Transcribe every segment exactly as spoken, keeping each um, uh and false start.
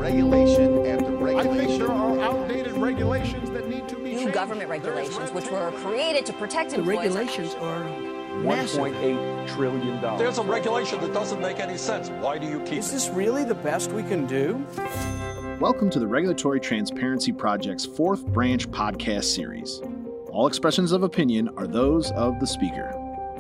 Regulation after regulation. I think there are outdated regulations that need to be New changed. government regulations, which were created to protect the employees. The regulations are one point eight trillion dollars. There's a regulation that doesn't make any sense. Why do you keep Is it? this really the best we can do? Welcome to the Regulatory Transparency Project's fourth branch podcast series. All expressions of opinion are those of the speaker.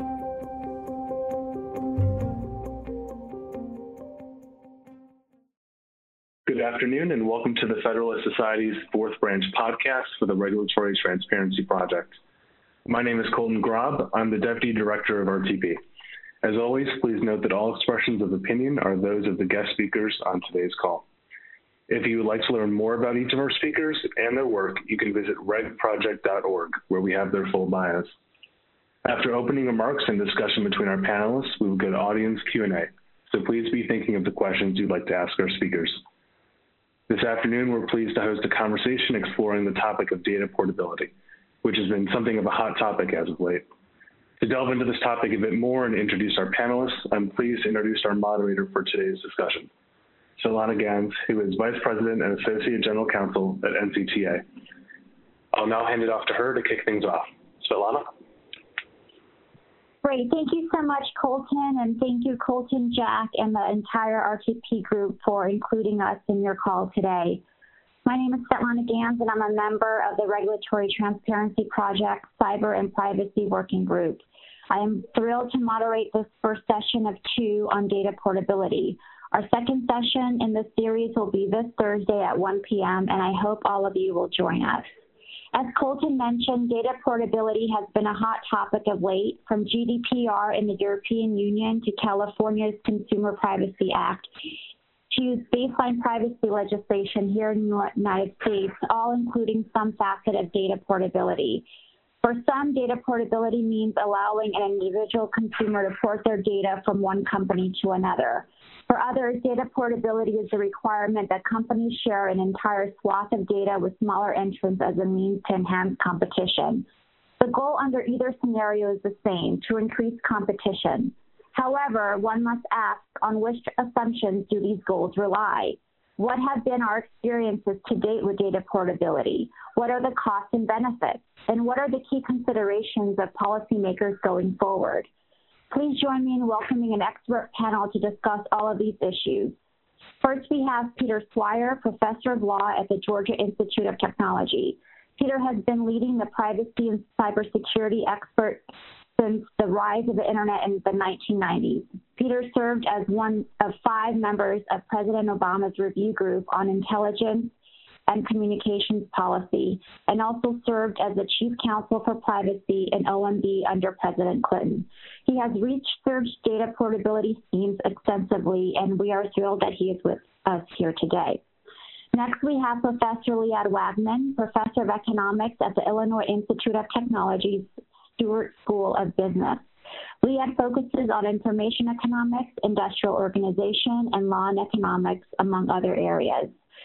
Good afternoon and welcome to the Federalist Society's fourth branch podcast for the Regulatory Transparency Project. My name is Colton Grob. I'm the Deputy Director of R T P. As always, please note that all expressions of opinion are those of the guest speakers on today's call. If you would like to learn more about each of our speakers and their work, you can visit reg project dot org, where we have their full bios. After opening remarks and discussion between our panelists, we will go to audience Q and A, so please be thinking of the questions you'd like to ask our speakers. This afternoon, we're pleased to host a conversation exploring the topic of data portability, which has been something of a hot topic as of late. To delve into this topic a bit more and introduce our panelists, I'm pleased to introduce our moderator for today's discussion, Svetlana Ganz, who is Vice President and Associate General Counsel at N C T A. I'll now hand it off to her to kick things off. Svetlana? Great. Thank you so much, Colton, and thank you, Colton, Jack, and the entire R T P group for including us in your call today. My name is Svetlana Ganz, and I'm a member of the Regulatory Transparency Project Cyber and Privacy Working Group. I am thrilled to moderate this first session of two on data portability. Our second session in this series will be this Thursday at one p m, and I hope all of you will join us. As Colton mentioned, data portability has been a hot topic of late, from G D P R in the European Union to California's Consumer Privacy Act to baseline privacy legislation here in the United States, all including some facet of data portability. For some, data portability means allowing an individual consumer to port their data from one company to another. For others, data portability is a requirement that companies share an entire swath of data with smaller entrants as a means to enhance competition. The goal under either scenario is the same: to increase competition. However, one must ask, on which assumptions do these goals rely? What have been our experiences to date with data portability? What are the costs and benefits? And what are the key considerations of policymakers going forward? Please join me in welcoming an expert panel to discuss all of these issues. First, we have Peter Swire, Professor of Law at the Georgia Institute of Technology. Peter has been leading the privacy and cybersecurity expert since the rise of the internet in the nineteen nineties. Peter served as one of five members of President Obama's review group on intelligence and communications policy, and also served as the chief counsel for privacy in O M B under President Clinton. He has researched data portability schemes extensively, and we are thrilled that he is with us here today. Next, we have Professor Liad Wagman, Professor of Economics at the Illinois Institute of Technology's Stewart School of Business. Liad focuses on information economics, industrial organization, and law and economics, among other areas.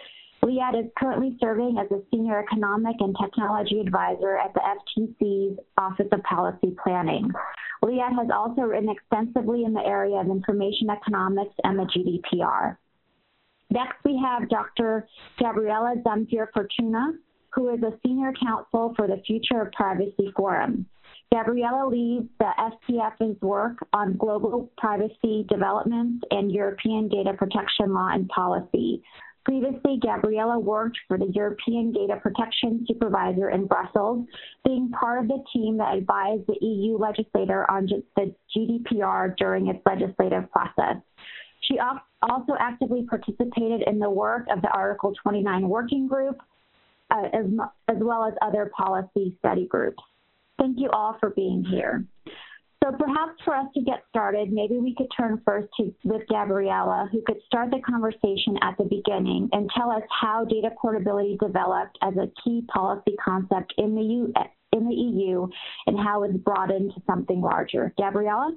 Liad is currently serving as a senior economic and technology advisor at the F T C's Office of Policy Planning. Liad has also written extensively in the area of information economics and the G D P R. Next, we have Doctor Gabriela Zamfir Fortuna, who is a senior counsel for the Future of Privacy Forum. Gabriela leads the F T F's work on global privacy developments and European data protection law and policy. Previously, Gabriela worked for the European Data Protection Supervisor in Brussels, being part of the team that advised the E U legislator on the G D P R during its legislative process. She also actively participated in the work of the Article twenty-nine Working Group, uh, as, as well as other policy study groups. Thank you all for being here. So perhaps for us to get started, maybe we could turn first to with Gabriela, who could start the conversation at the beginning and tell us how data portability developed as a key policy concept in the, U, in the E U and how it's brought into something larger. Gabriela?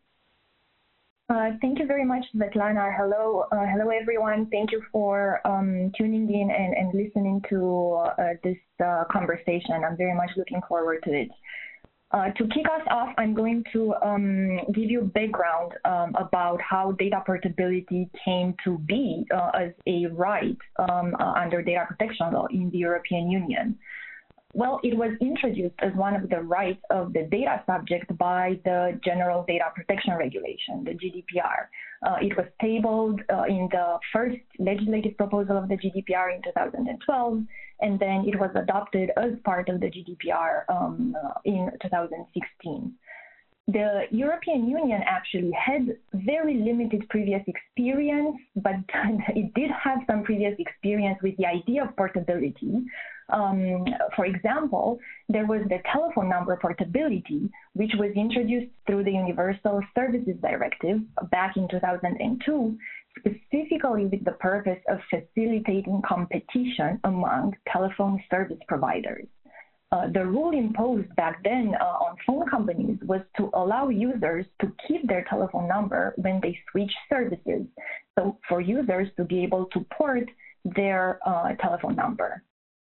Uh, thank you very much, Svetlana. Hello, uh, hello everyone. Thank you for um, tuning in and, and listening to uh, this uh, conversation. I'm very much looking forward to it. Uh, to kick us off, I'm going to um, give you background um, about how data portability came to be uh, as a right um, uh, under data protection law in the European Union. Well, it was introduced as one of the rights of the data subject by the General Data Protection Regulation, the G D P R. Uh, it was tabled uh, in the first legislative proposal of the G D P R in two thousand twelve, and then it was adopted as part of the G D P R um, uh, in two thousand sixteen. The European Union actually had very limited previous experience, but it did have some previous experience with the idea of portability. Um, for example, there was the telephone number portability, which was introduced through the Universal Services Directive back in two thousand two, specifically with the purpose of facilitating competition among telephone service providers. Uh, the rule imposed back then uh, on phone companies was to allow users to keep their telephone number when they switch services, so for users to be able to port their uh, telephone number.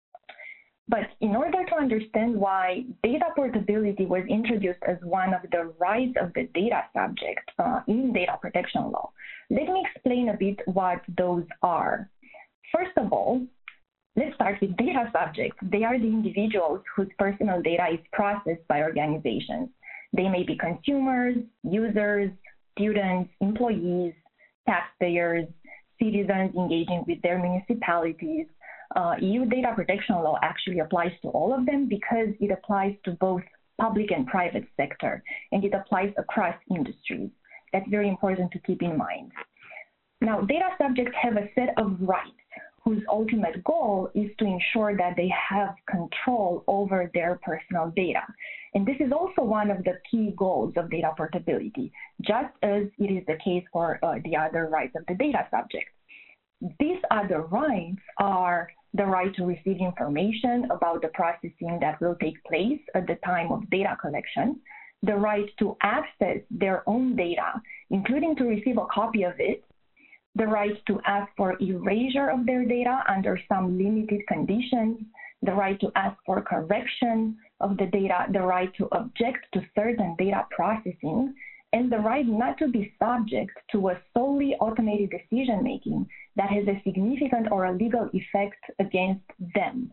But in order to understand why data portability was introduced as one of the rights of the data subject uh, in data protection law, let me explain a bit what those are. First of all, let's start with data subjects. They are the individuals whose personal data is processed by organizations. They may be consumers, users, students, employees, taxpayers, citizens engaging with their municipalities. Uh, E U data protection law actually applies to all of them because it applies to both public and private sector, and it applies across industries. That's very important to keep in mind. Now, data subjects have a set of rights whose ultimate goal is to ensure that they have control over their personal data. And this is also one of the key goals of data portability, just as it is the case for uh, the other rights of the data subject. These other rights are the right to receive information about the processing that will take place at the time of data collection, the right to access their own data, including to receive a copy of it, the right to ask for erasure of their data under some limited conditions, the right to ask for correction of the data, the right to object to certain data processing, and the right not to be subject to a solely automated decision-making that has a significant or a legal effect against them.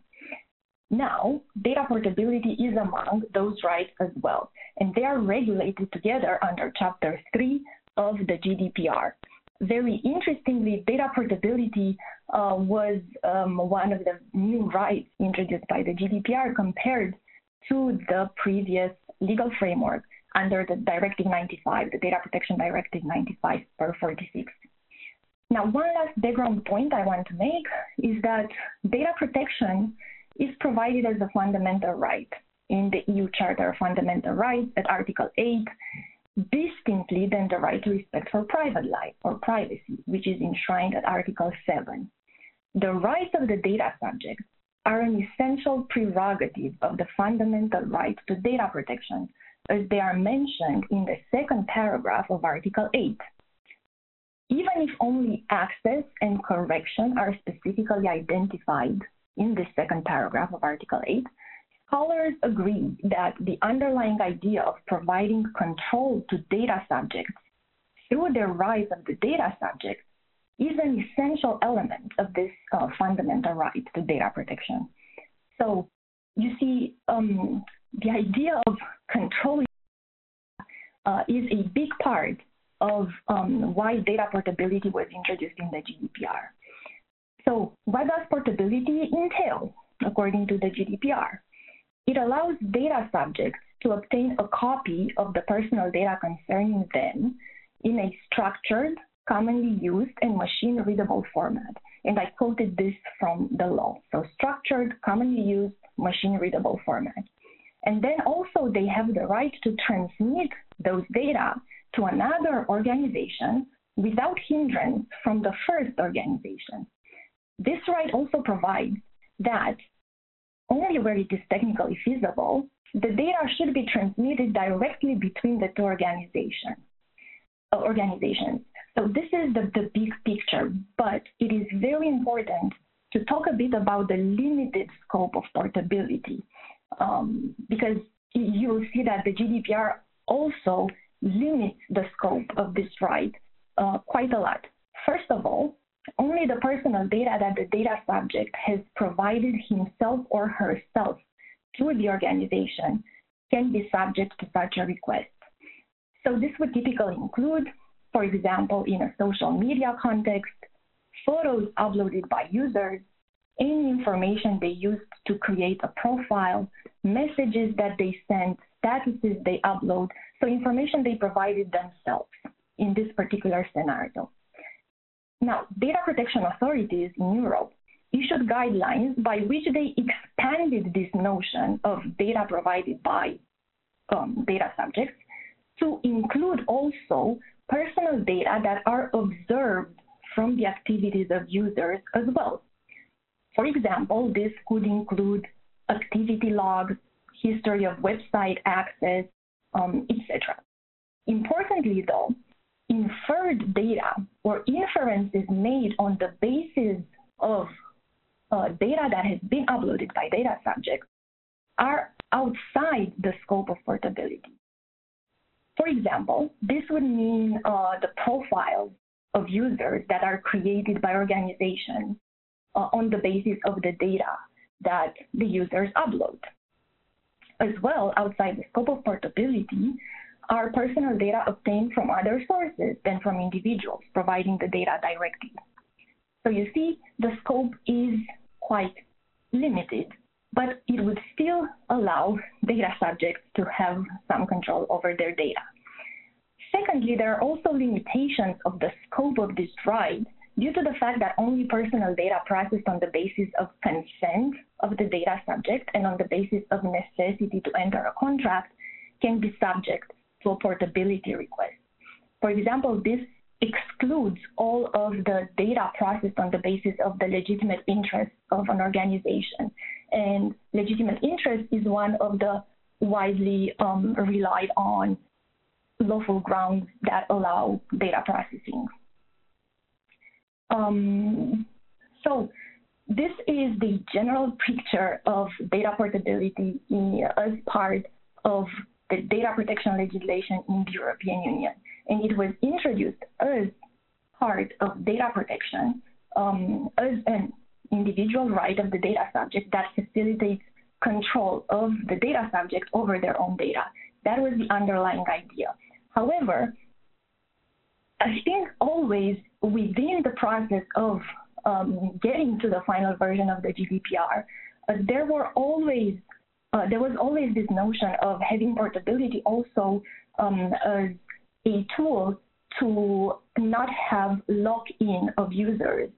Now, data portability is among those rights as well, and they are regulated together under Chapter three of the G D P R. Very interestingly, data portability uh, was um, one of the new rights introduced by the G D P R compared to the previous legal framework under the Directive ninety-five, the Data Protection Directive ninety-five per forty-six. Now, one last background point I want to make is that data protection is provided as a fundamental right in the E U Charter of Fundamental Rights at Article eight, distinctly than the right to respect for private life or privacy, which is enshrined at Article seven. The rights of the data subject are an essential prerogative of the fundamental right to data protection, as they are mentioned in the second paragraph of Article eight. Even if only access and correction are specifically identified in the second paragraph of Article eight, scholars agree that the underlying idea of providing control to data subjects through the rise of the data subject is an essential element of this uh, fundamental right to data protection. So you see, um, the idea of controlling uh, is a big part of um, why data portability was introduced in the G D P R. So what does portability entail, according to the G D P R? It allows data subjects to obtain a copy of the personal data concerning them in a structured, commonly used, and machine-readable format. And I quoted this from the law. So structured, commonly used, machine-readable format. And then also they have the right to transmit those data to another organization without hindrance from the first organization. This right also provides that only where it is technically feasible, the data should be transmitted directly between the two organizations. Uh, organizations. So this is the, the big picture, but it is very important to talk a bit about the limited scope of portability, um, because you'll see that the G D P R also limits the scope of this right uh, quite a lot. First of all, only the personal data that the data subject has provided himself or herself to the organization can be subject to such a request. So this would typically include, for example, in a social media context, photos uploaded by users, any information they used to create a profile, messages that they sent, statuses they upload, so information they provided themselves in this particular scenario. Now, data protection authorities in Europe issued guidelines by which they expanded this notion of data provided by um, data subjects to include also personal data that are observed from the activities of users as well. For example, this could include activity logs, history of website access, um, et cetera. Importantly, though, inferred data or inferences made on the basis of uh, data that has been uploaded by data subjects are outside the scope of portability. For example, this would mean uh, the profiles of users that are created by organizations uh, on the basis of the data that the users upload. As well, outside the scope of portability, are personal data obtained from other sources than from individuals providing the data directly. So you see, the scope is quite limited, but it would still allow data subjects to have some control over their data. Secondly, there are also limitations of the scope of this right due to the fact that only personal data processed on the basis of consent of the data subject and on the basis of necessity to enter a contract can be subject to a portability request. For example, this excludes all of the data processed on the basis of the legitimate interest of an organization. And legitimate interest is one of the widely um, relied on lawful grounds that allow data processing. Um, so this is the general picture of data portability in, as part of the data protection legislation in the European Union. And it was introduced as part of data protection um, as an individual right of the data subject that facilitates control of the data subject over their own data. That was the underlying idea. However, I think always within the process of um, getting to the final version of the G D P R, uh, there were always uh, there was always this notion of having portability also um, as a tool to not have lock-in of users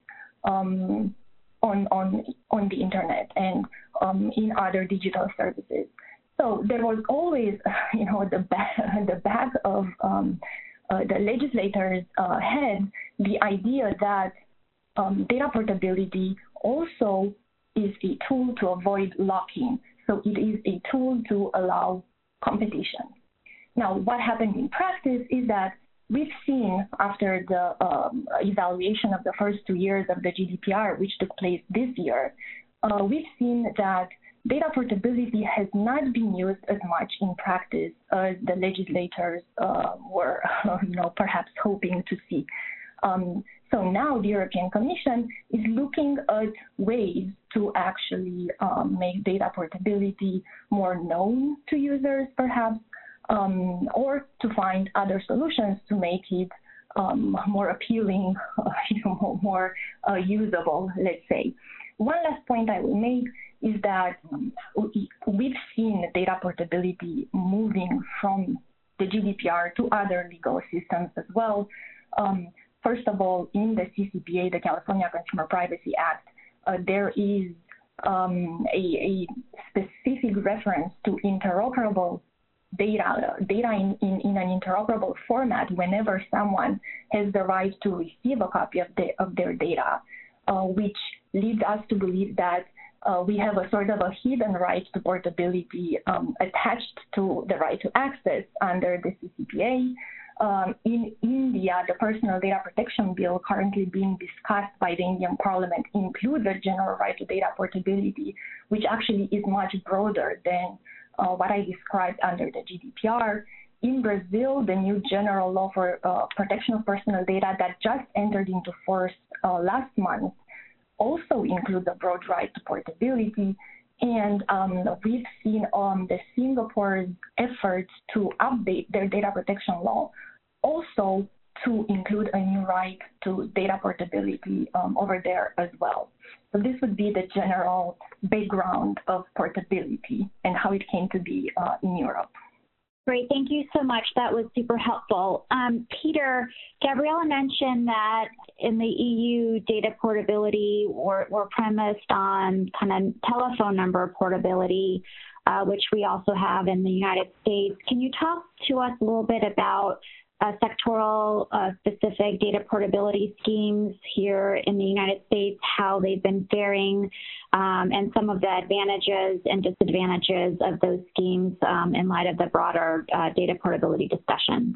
um, on on on the internet and um, in other digital services. So there was always, you know, the back the back of um, uh, the legislators' uh, head the idea that um, data portability also is a tool to avoid lock-in. So it is a tool to allow competition. Now, what happened in practice is that we've seen after the um, evaluation of the first two years of the G D P R, which took place this year, uh, we've seen that data portability has not been used as much in practice as the legislators uh, were, you know, perhaps hoping to see. Um, so now the European Commission is looking at ways to actually um, make data portability more known to users, perhaps, um, or to find other solutions to make it um, more appealing, uh, you know, more uh, usable, let's say. One last point I will make is that um, we've seen data portability moving from the G D P R to other legal systems as well. Um, first of all, in the C C P A, the California Consumer Privacy Act, uh, there is um, a, a specific reference to interoperable data, data in, in, in an interoperable format whenever someone has the right to receive a copy of, the, of their data, uh, which leads us to believe that Uh, we have a sort of a hidden right to portability um, attached to the right to access under the C C P A. Um, in India, the Personal Data Protection Bill currently being discussed by the Indian Parliament includes a general right to data portability, which actually is much broader than uh, what I described under the G D P R. In Brazil, the new general law for uh, protection of personal data that just entered into force uh, last month also includes a broad right to portability. And um, we've seen um, the Singapore's efforts to update their data protection law also to include a new right to data portability um, over there as well. So this would be the general background of portability and how it came to be uh, in Europe. Great, thank you so much. That was super helpful. Um, Peter, Gabriela mentioned that in the E U, data portability were, were premised on kind of telephone number portability, uh, which we also have in the United States. Can you talk to us a little bit about uh, sectoral uh, specific data portability schemes here in the United States, how they've been faring, um, and some of the advantages and disadvantages of those schemes um, in light of the broader uh, data portability discussion?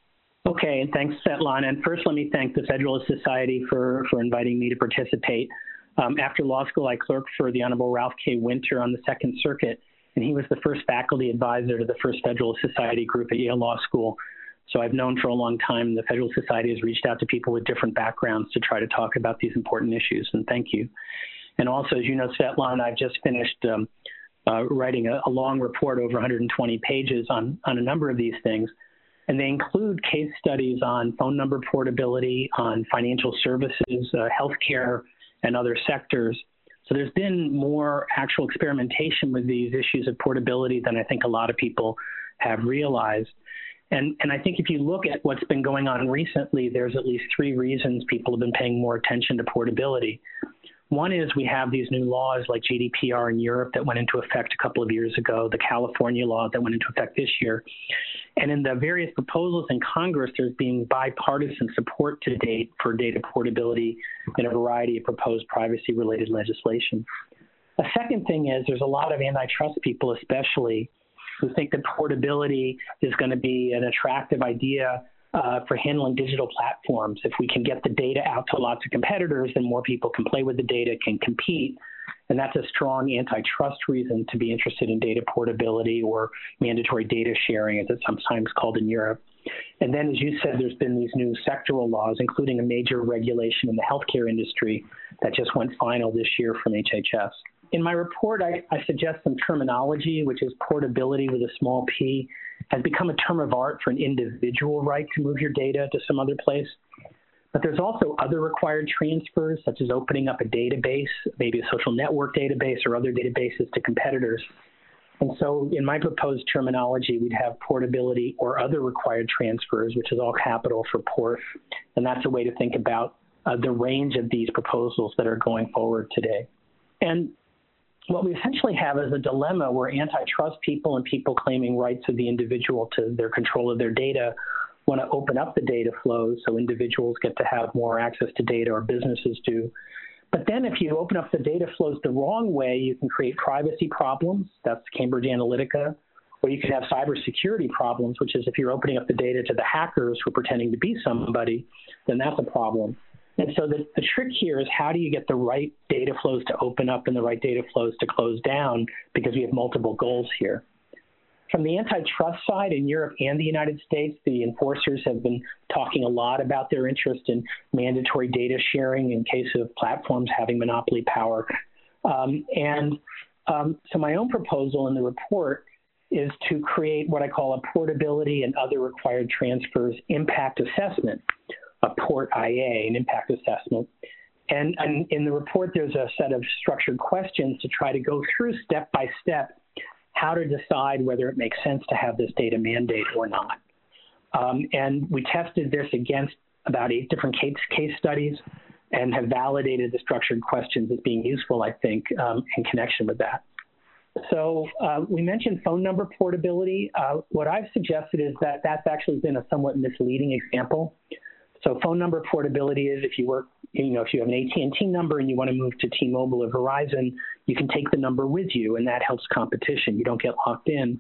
Okay, and thanks, Svetlana. And first, let me thank the Federalist Society for, for inviting me to participate. Um, after law school, I clerked for the Honorable Ralph K. Winter on the Second Circuit, and he was the first faculty advisor to the first Federalist Society group at Yale Law School. So I've known for a long time the Federalist Society has reached out to people with different backgrounds to try to talk about these important issues, and thank you. And also, as you know, Svetlana, I've just finished um, uh, writing a, a long report over one hundred twenty pages on, on a number of these things, and they include case studies on phone number portability, on financial services, uh, healthcare, and other sectors. So there's been more actual experimentation with these issues of portability than I think a lot of people have realized. And, and I think if you look at what's been going on recently, there's at least three reasons people have been paying more attention to portability. One is we have these new laws like G D P R in Europe that went into effect a couple of years ago, the California law that went into effect this year. And in the various proposals in Congress, there's been bipartisan support to date for data portability in a variety of proposed privacy-related legislation. A second thing is there's a lot of antitrust people, especially, who think that portability is going to be an attractive idea uh, for handling digital platforms. If we can get the data out to lots of competitors, then more people can play with the data, can compete. And that's a strong antitrust reason to be interested in data portability or mandatory data sharing, as it's sometimes called in Europe. And then, as you said, there's been these new sectoral laws, including a major regulation in the healthcare industry that just went final this year from H H S. In my report, I, I suggest some terminology, which is portability with a small p, has become a term of art for an individual right to move your data to some other place. But there's also other required transfers, such as opening up a database, maybe a social network database or other databases to competitors. And so in my proposed terminology, we'd have portability or other required transfers, which is all capital for port. And that's a way to think about uh, the range of these proposals that are going forward today. And what we essentially have is a dilemma where antitrust people and people claiming rights of the individual to their control of their data want to open up the data flows so individuals get to have more access to data or businesses do. But then if you open up the data flows the wrong way, you can create privacy problems. That's Cambridge Analytica. Or you can have cybersecurity problems, which is if you're opening up the data to the hackers who are pretending to be somebody, then that's a problem. And so the, the trick here is how do you get the right data flows to open up and the right data flows to close down, because we have multiple goals here. From the antitrust side in Europe and the United States, the enforcers have been talking a lot about their interest in mandatory data sharing in case of platforms having monopoly power. Um, and um, so my own proposal in the report is to create what I call a portability and other required transfers impact assessment, a port I A, an impact assessment. And, and in the report, there's a set of structured questions to try to go through step by step how to decide whether it makes sense to have this data mandate or not. Um, and we tested this against about eight different case, case studies and have validated the structured questions as being useful, I think, um, in connection with that. So uh, we mentioned phone number portability. Uh, what I've suggested is that that's actually been a somewhat misleading example. So phone number portability is if you work, you know, if you have an A T and T number and you want to move to T-Mobile or Verizon, you can take the number with you, and that helps competition. You don't get locked in.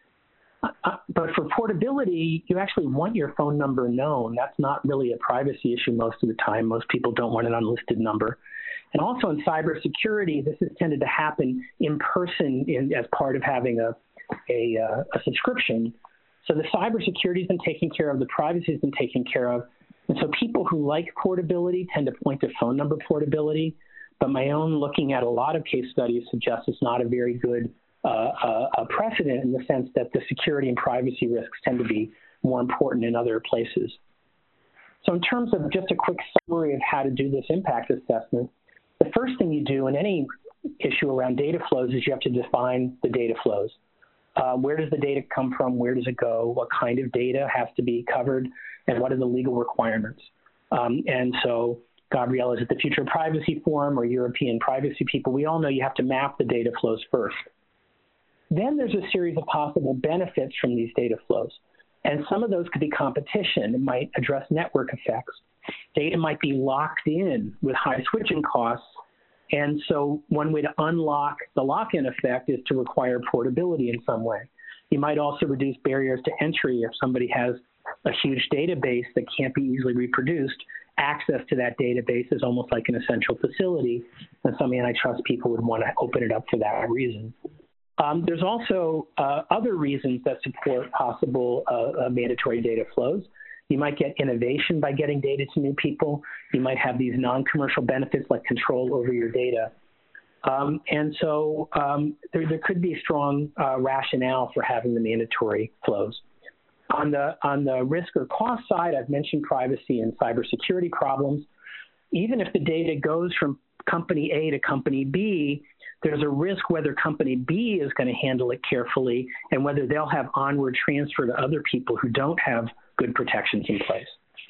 Uh, but for portability, you actually want your phone number known. That's not really a privacy issue most of the time. Most people don't want an unlisted number. And also in cybersecurity, this has tended to happen in person in, as part of having a, a, uh, a subscription. So the cybersecurity has been taken care of, the privacy has been taken care of. And so people who like portability tend to point to phone number portability. But my own looking at a lot of case studies suggests it's not a very good uh, uh, precedent in the sense that the security and privacy risks tend to be more important in other places. So in terms of just a quick summary of how to do this impact assessment, the first thing you do in any issue around data flows is you have to define the data flows. Uh, where does the data come from? Where does it go? What kind of data has to be covered? And what are the legal requirements? Um, and so Gabrielle is at the Future of Privacy Forum or European privacy people. We all know you have to map the data flows first. Then there's a series of possible benefits from these data flows. And some of those could be competition. It might address network effects. Data might be locked in with high switching costs. And so one way to unlock the lock-in effect is to require portability in some way. You might also reduce barriers to entry if somebody has a huge database that can't be easily reproduced. Access to that database is almost like an essential facility, and some antitrust people would want to open it up for that reason. Um, there's also uh, other reasons that support possible uh, uh, mandatory data flows. You might get innovation by getting data to new people. You might have these non-commercial benefits like control over your data. Um, and so um, there, there could be strong uh, rationale for having the mandatory flows. On the, on the risk or cost side, I've mentioned privacy and cybersecurity problems. Even if the data goes from company A to company B, there's a risk whether company B is going to handle it carefully and whether they'll have onward transfer to other people who don't have good protections in place.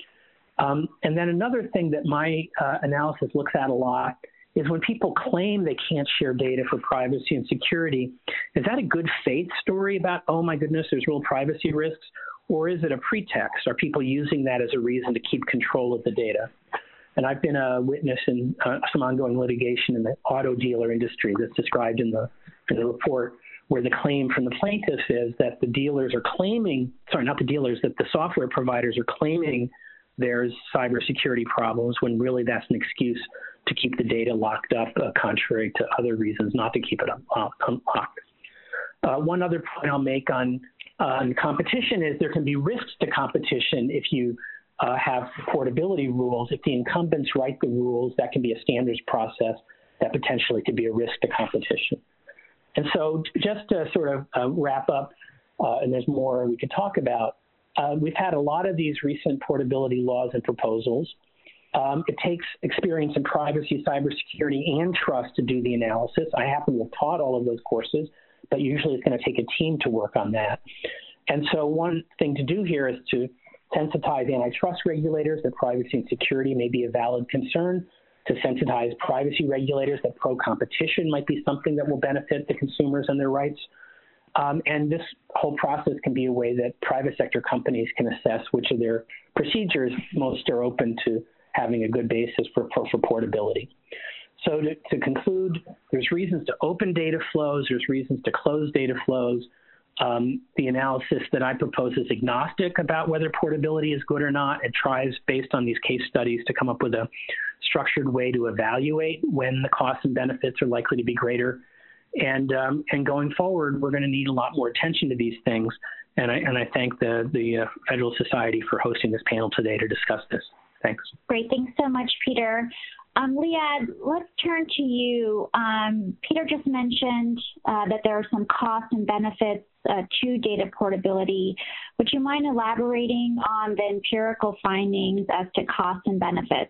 Um, and then another thing that my uh, analysis looks at a lot is when people claim they can't share data for privacy and security, is that a good faith story about, oh my goodness, there's real privacy risks, or is it a pretext? Are people using that as a reason to keep control of the data? And I've been a witness in uh, some ongoing litigation in the auto dealer industry that's described in the, in the report, where the claim from the plaintiffs is that the dealers are claiming, sorry, not the dealers, that the software providers are claiming there's cybersecurity problems when really that's an excuse to keep the data locked up, uh, contrary to other reasons not to keep it uh, unlocked. Uh, one other point I'll make on, uh, on competition is there can be risks to competition if you uh, have portability rules. If the incumbents write the rules, that can be a standards process that potentially could be a risk to competition. And so just to sort of uh, wrap up, uh, and there's more we could talk about, uh, we've had a lot of these recent portability laws and proposals. Um, it takes experience in privacy, cybersecurity, and trust to do the analysis. I happen to have taught all of those courses, but usually it's going to take a team to work on that. And so one thing to do here is to sensitize antitrust regulators that privacy and security may be a valid concern, to sensitize privacy regulators that pro-competition might be something that will benefit the consumers and their rights. Um, and this whole process can be a way that private sector companies can assess which of their procedures most are open to having a good basis for, for, for portability. So to, to conclude, there's reasons to open data flows, there's reasons to close data flows. Um, the analysis that I propose is agnostic about whether portability is good or not. It tries, based on these case studies, to come up with a structured way to evaluate when the costs and benefits are likely to be greater. And, um, and going forward, we're going to need a lot more attention to these things. And I, and I thank the, the uh, Federal Society for hosting this panel today to discuss this. Thanks. Great. Thanks so much, Peter. Um, Liad, let's turn to you. Um, Peter just mentioned uh, that there are some costs and benefits uh, to data portability. Would you mind elaborating on the empirical findings as to costs and benefits?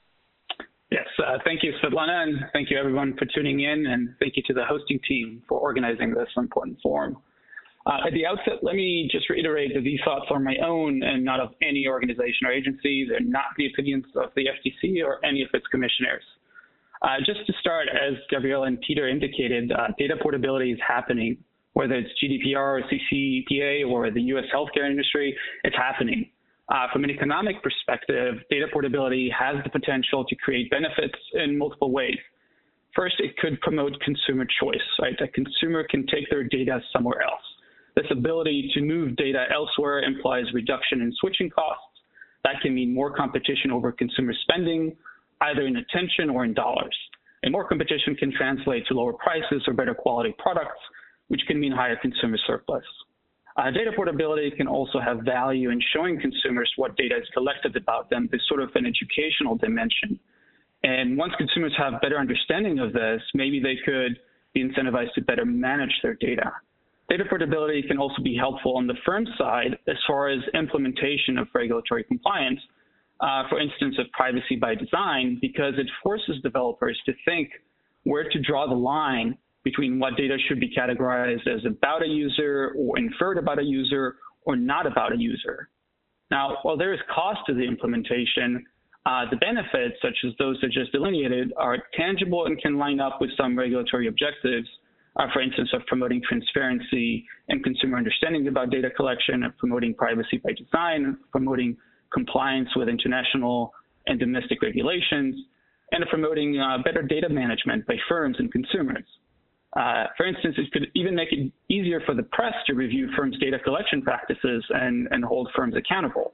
Yes, uh, thank you, Svetlana, and thank you everyone for tuning in, and thank you to the hosting team for organizing this important forum. Uh, at the outset, let me just reiterate that these thoughts are my own and not of any organization or agency. They're not the opinions of the F T C or any of its commissioners. Uh, just to start, as Gabrielle and Peter indicated, uh, data portability is happening. Whether it's G D P R or C C P A or the U S healthcare industry, it's happening. Uh, from an economic perspective, data portability has the potential to create benefits in multiple ways. First, it could promote consumer choice, right? A consumer can take their data somewhere else. This ability to move data elsewhere implies reduction in switching costs. That can mean more competition over consumer spending, either in attention or in dollars. And more competition can translate to lower prices or better quality products, which can mean higher consumer surplus. Uh, data portability can also have value in showing consumers what data is collected about them. There's sort of an educational dimension. And once consumers have better understanding of this, maybe they could be incentivized to better manage their data. Data portability can also be helpful on the firm side as far as implementation of regulatory compliance, uh, for instance, of privacy by design, because it forces developers to think where to draw the line between what data should be categorized as about a user or inferred about a user or not about a user. Now, while there is cost to the implementation, uh, the benefits, such as those that just delineated, are tangible and can line up with some regulatory objectives, uh, for instance, of promoting transparency and consumer understanding about data collection, of promoting privacy by design, promoting compliance with international and domestic regulations, and of promoting uh, better data management by firms and consumers. Uh, for instance, it could even make it easier for the press to review firms' data collection practices and, and hold firms accountable.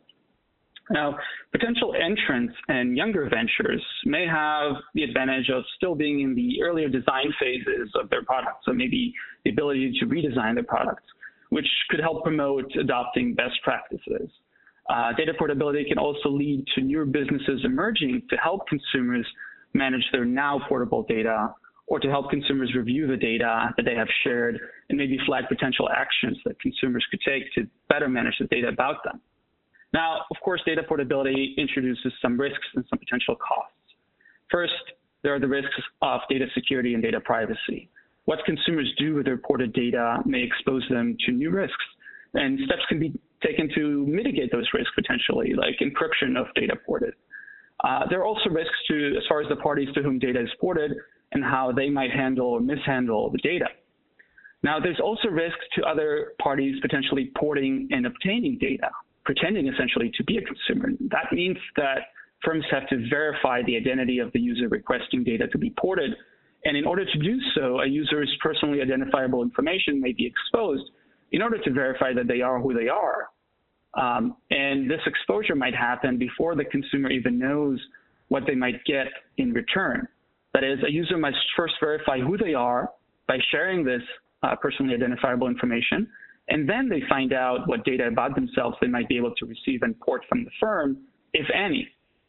Now, potential entrants and younger ventures may have the advantage of still being in the earlier design phases of their products, so maybe the ability to redesign their products, which could help promote adopting best practices. Uh, data portability can also lead to newer businesses emerging to help consumers manage their now portable data, or to help consumers review the data that they have shared and maybe flag potential actions that consumers could take to better manage the data about them. Now, of course, data portability introduces some risks and some potential costs. First, there are the risks of data security and data privacy. What consumers do with their reported data may expose them to new risks, and steps can be taken to mitigate those risks potentially, like encryption of data ported. Uh, there are also risks to, as far as the parties to whom data is ported, and how they might handle or mishandle the data. Now, there's also risks to other parties potentially porting and obtaining data, pretending essentially to be a consumer. That means that firms have to verify the identity of the user requesting data to be ported, and in order to do so, a user's personally identifiable information may be exposed in order to verify that they are who they are. Um, and this exposure might happen before the consumer even knows what they might get in return. That is, a user must first verify who they are by sharing this uh, personally identifiable information, and then they find out what data about themselves they might be able to receive and port from the firm, if any.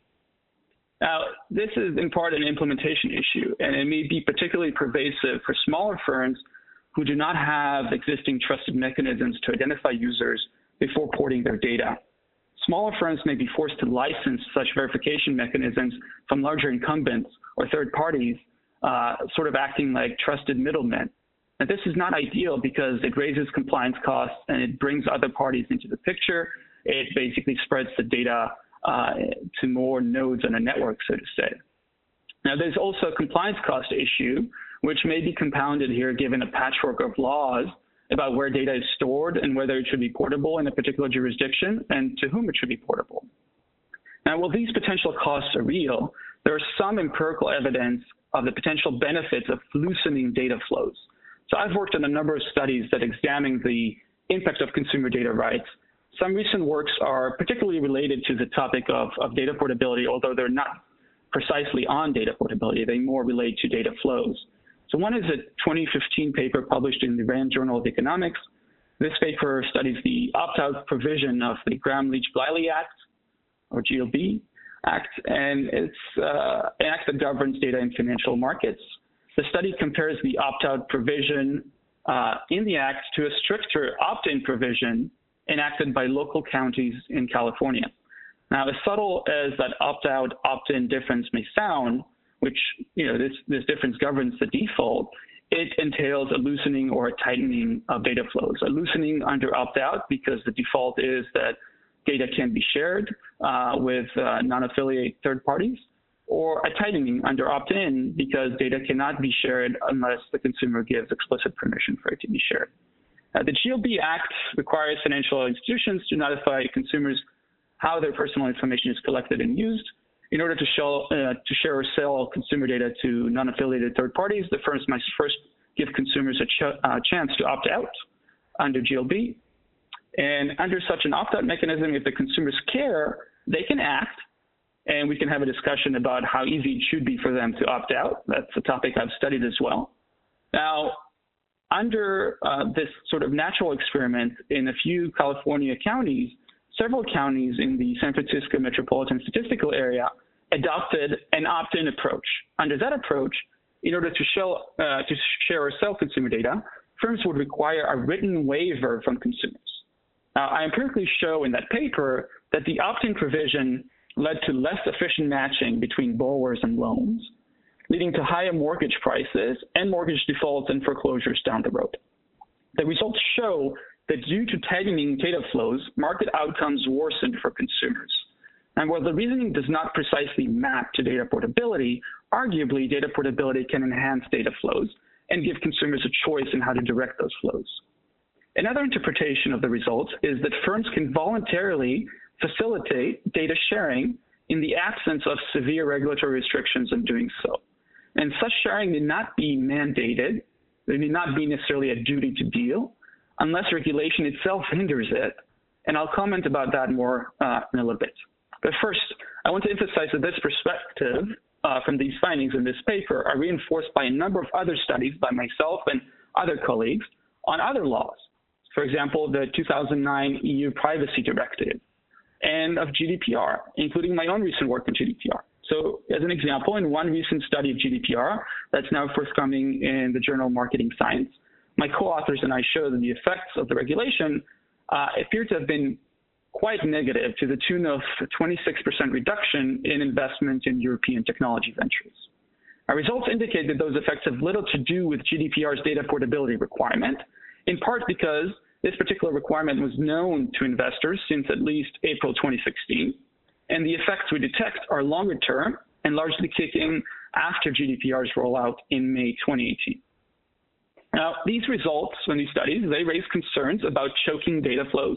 Now, this is in part an implementation issue, and it may be particularly pervasive for smaller firms who do not have existing trusted mechanisms to identify users before porting their data. Smaller firms may be forced to license such verification mechanisms from larger incumbents or third parties, uh, sort of acting like trusted middlemen. And this is not ideal because it raises compliance costs and it brings other parties into the picture. It basically spreads the data uh, to more nodes on a network, so to say. Now, there's also a compliance cost issue, which may be compounded here given a patchwork of laws about where data is stored and whether it should be portable in a particular jurisdiction and to whom it should be portable. Now, while these potential costs are real, there is some empirical evidence of the potential benefits of loosening data flows. So I've worked on a number of studies that examine the impact of consumer data rights. Some recent works are particularly related to the topic of, of data portability, although they're not precisely on data portability. They more relate to data flows. So one is a twenty fifteen paper published in the Rand Journal of Economics. This paper studies the opt-out provision of the Gramm-Leach-Bliley Act, or G L B Act, and it's uh, an act that governs data in financial markets. The study compares the opt-out provision uh, in the act to a stricter opt-in provision enacted by local counties in California. Now, as subtle as that opt-out, opt-in difference may sound, which, you know, this, this difference governs the default, it entails a loosening or a tightening of data flows. A loosening under opt-out because the default is that data can be shared uh, with uh, non-affiliate third parties, or a tightening under opt-in because data cannot be shared unless the consumer gives explicit permission for it to be shared. Uh, the G L B Act requires financial institutions to notify consumers how their personal information is collected and used. In order to, show, uh, to share or sell consumer data to non-affiliated third parties, the firms must first give consumers a ch uh, chance to opt out under G L B. And under such an opt-out mechanism, if the consumers care, they can act, and we can have a discussion about how easy it should be for them to opt out. That's a topic I've studied as well. Now, under uh, this sort of natural experiment in a few California counties, several counties in the San Francisco metropolitan statistical area adopted an opt-in approach. Under that approach, in order to, show, uh, to share or sell consumer data, firms would require a written waiver from consumers. Now, I empirically show in that paper that the opt-in provision led to less efficient matching between borrowers and loans, leading to higher mortgage prices and mortgage defaults and foreclosures down the road. The results show that due to tightening data flows, market outcomes worsened for consumers. And while the reasoning does not precisely map to data portability, arguably data portability can enhance data flows and give consumers a choice in how to direct those flows. Another interpretation of the results is that firms can voluntarily facilitate data sharing in the absence of severe regulatory restrictions in doing so. And such sharing need not be mandated. There need not be necessarily a duty to deal unless regulation itself hinders it. And I'll comment about that more uh, in a little bit. But first, I want to emphasize that this perspective uh, from these findings in this paper are reinforced by a number of other studies by myself and other colleagues on other laws. For example, the two thousand nine E U Privacy Directive and of G D P R, including my own recent work in G D P R. So as an example, in one recent study of G D P R that's now forthcoming in the journal Marketing Science, my co-authors and I show that the effects of the regulation uh, appear to have been quite negative, to the tune of twenty-six percent reduction in investment in European technology ventures. Our results indicate that those effects have little to do with G D P R's data portability requirement, in part because this particular requirement was known to investors since at least April twenty sixteen, and the effects we detect are longer term and largely kick in after G D P R's rollout in May twenty eighteen. Now, these results from these studies, they raise concerns about choking data flows.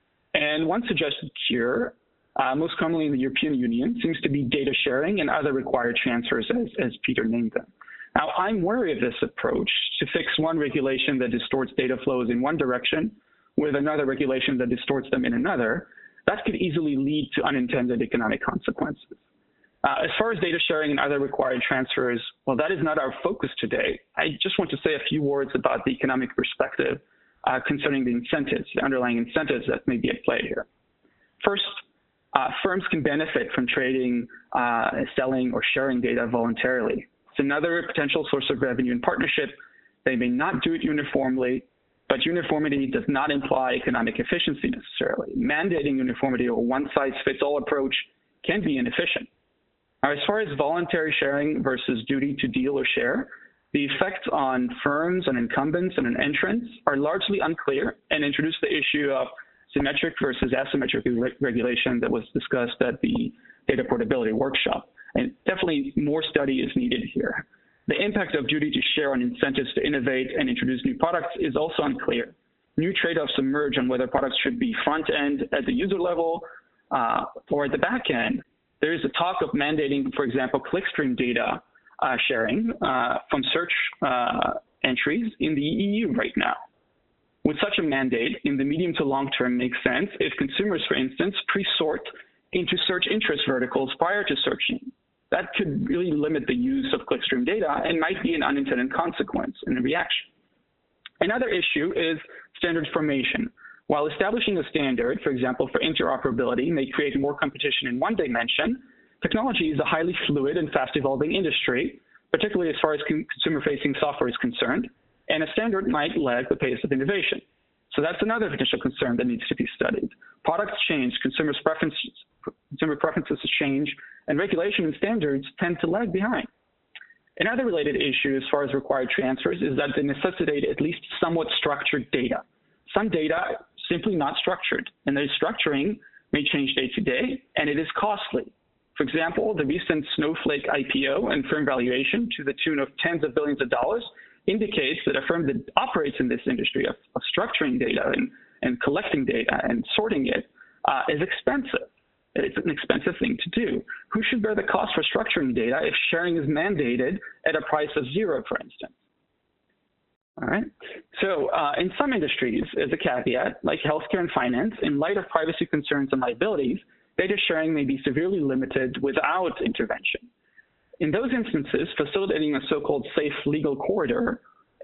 And one suggested cure, uh, most commonly in the European Union, seems to be data sharing and other required transfers, as, as Peter named them. Now, I'm wary of this approach to fix one regulation that distorts data flows in one direction with another regulation that distorts them in another. That could easily lead to unintended economic consequences. Uh, as far as data sharing and other required transfers, well, that is not our focus today. I just want to say a few words about the economic perspective uh, concerning the incentives, the underlying incentives that may be at play here. First, uh, firms can benefit from trading, uh, selling, or sharing data voluntarily. It's another potential source of revenue and partnership. They may not do it uniformly, but uniformity does not imply economic efficiency necessarily. Mandating uniformity or one-size-fits-all approach can be inefficient. Now, as far as voluntary sharing versus duty to deal or share, the effects on firms and incumbents and entrants are largely unclear and introduce the issue of symmetric versus asymmetric re regulation that was discussed at the data portability workshop. And definitely more study is needed here. The impact of duty to share on incentives to innovate and introduce new products is also unclear. New trade-offs emerge on whether products should be front-end at the user level uh, or at the back end. There is a talk of mandating, for example, clickstream data uh, sharing uh, from search uh, entries in the E U right now. Would such a mandate in the medium to long term make sense if consumers, for instance, pre-sort into search interest verticals prior to searching? That could really limit the use of clickstream data and might be an unintended consequence in the reaction. Another issue is standard formation. While establishing a standard, for example, for interoperability may create more competition in one dimension, technology is a highly fluid and fast-evolving industry, particularly as far as consumer-facing software is concerned, and a standard might lag the pace of innovation. So that's another potential concern that needs to be studied. Products change, consumers' preferences, consumer preferences change, and regulation and standards tend to lag behind. Another related issue as far as required transfers is that they necessitate at least somewhat structured data. Some data simply not structured, and their structuring may change day to day, and it is costly. For example, the recent Snowflake I P O and firm valuation to the tune of tens of billions of dollars indicates that a firm that operates in this industry of, of structuring data and, and collecting data and sorting it uh, is expensive. It's an expensive thing to do. Who should bear the cost for structuring data if sharing is mandated at a price of zero, for instance? All right. So uh, in some industries, as a caveat, like healthcare and finance, in light of privacy concerns and liabilities, data sharing may be severely limited without intervention. In those instances, facilitating a so-called safe legal corridor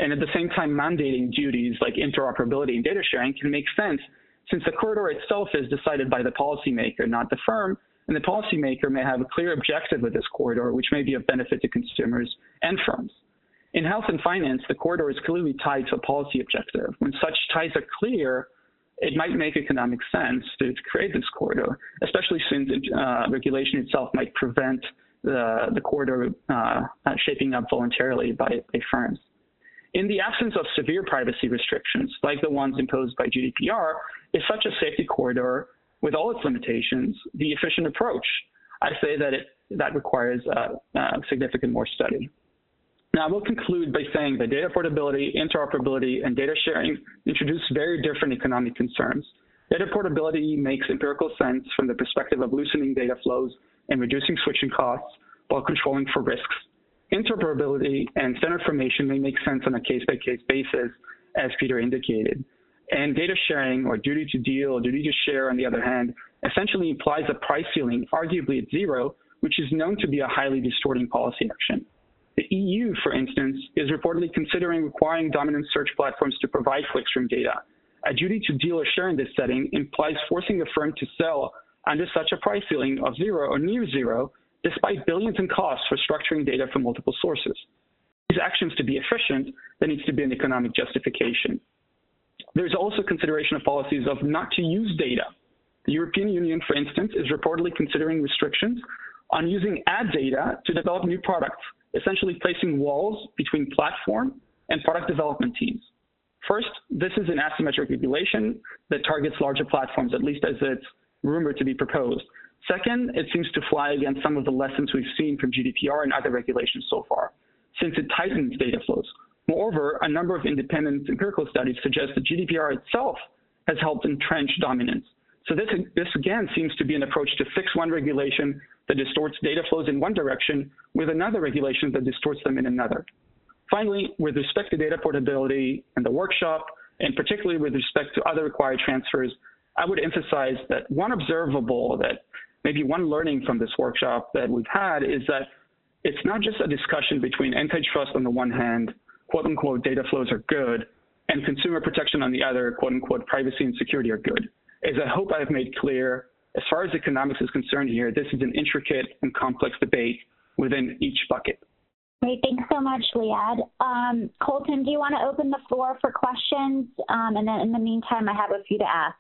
and at the same time mandating duties like interoperability and data sharing can make sense, since the corridor itself is decided by the policymaker, not the firm, and the policymaker may have a clear objective with this corridor, which may be of benefit to consumers and firms. In health and finance, the corridor is clearly tied to a policy objective. When such ties are clear, it might make economic sense to, to create this corridor, especially since uh, regulation itself might prevent the, the corridor uh, shaping up voluntarily by, by firms. In the absence of severe privacy restrictions, like the ones imposed by G D P R, is such a safety corridor, with all its limitations, the efficient approach? I say that it, that requires uh, uh, significant more study. Now, I will conclude by saying that data portability, interoperability, and data sharing introduce very different economic concerns. Data portability makes empirical sense from the perspective of loosening data flows and reducing switching costs while controlling for risks. Interoperability and standard formation may make sense on a case-by-case basis, as Peter indicated. And data sharing, or duty to deal, or duty to share, on the other hand, essentially implies a price ceiling, arguably at zero, which is known to be a highly distorting policy action. The E U, for instance, is reportedly considering requiring dominant search platforms to provide clickstream data. A duty to deal or share in this setting implies forcing a firm to sell under such a price ceiling of zero or near zero, despite billions in costs for structuring data from multiple sources. These actions to be efficient, there needs to be an economic justification. There's also consideration of policies of not to use data. The European Union, for instance, is reportedly considering restrictions on using ad data to develop new products, essentially placing walls between platform and product development teams. First, this is an asymmetric regulation that targets larger platforms, at least as it's rumored to be proposed. Second, it seems to fly against some of the lessons we've seen from G D P R and other regulations so far, since it tightens data flows. Moreover, a number of independent empirical studies suggest that G D P R itself has helped entrench dominance. So this, this again seems to be an approach to fix one regulation that distorts data flows in one direction with another regulation that distorts them in another. Finally, with respect to data portability and the workshop, and particularly with respect to other required transfers, I would emphasize that one observable, that maybe one learning from this workshop that we've had, is that it's not just a discussion between antitrust on the one hand, quote unquote, data flows are good, and consumer protection on the other, quote unquote, privacy and security are good. As I hope I've made clear, as far as economics is concerned here, this is an intricate and complex debate within each bucket. Great, thanks so much, Liad. Um, Colton, do you want to open the floor for questions? Um, and then in the meantime, I have a few to ask.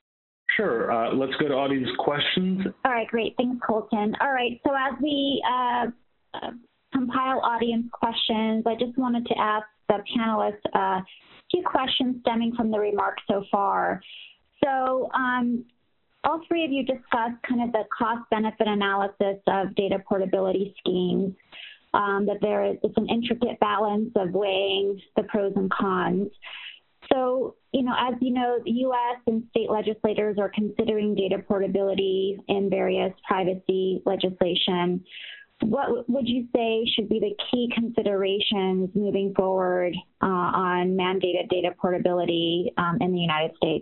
Sure, uh, let's go to audience questions. All right, great, thanks, Colton. All right, so as we uh, uh, compile audience questions, I just wanted to ask the panelists a few questions stemming from the remarks so far. So um, all three of you discussed kind of the cost-benefit analysis of data portability schemes, um, that there is it's an intricate balance of weighing the pros and cons. So, you know, as you know, the U S and state legislators are considering data portability in various privacy legislation. What would you say should be the key considerations moving forward uh, on mandated data portability um, in the United States?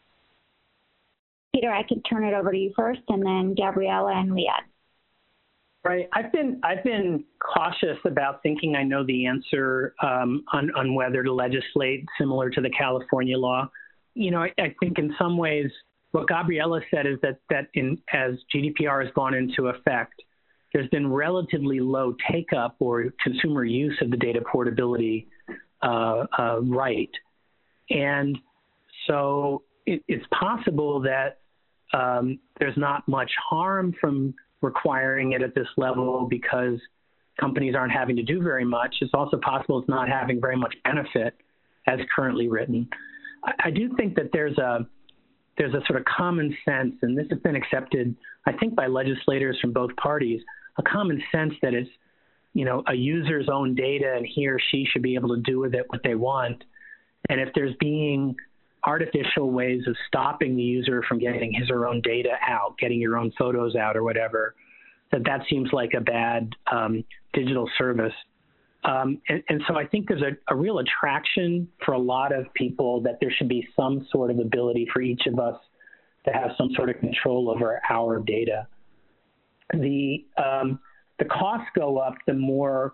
Peter, I could turn it over to you first, and then Gabriella and Liad. Right. I've been I've been cautious about thinking I know the answer um, on on whether to legislate similar to the California law. You know, I, I think in some ways what Gabriella said is that that in as G D P R has gone into effect, there's been relatively low take up or consumer use of the data portability uh, uh, right, and so it, it's possible that um, there's not much harm from requiring it at this level because companies aren't having to do very much. It's also possible it's not having very much benefit as currently written. I, I do think that there's a there's a sort of common sense, and this has been accepted, I think, by legislators from both parties, a common sense that it's, you know, a user's own data and he or she should be able to do with it what they want. And if there's being artificial ways of stopping the user from getting his or her own data out, getting your own photos out or whatever, that that seems like a bad um, digital service. Um, and, and so I think there's a, a real attraction for a lot of people that there should be some sort of ability for each of us to have some sort of control over our data. The, um, the costs go up the more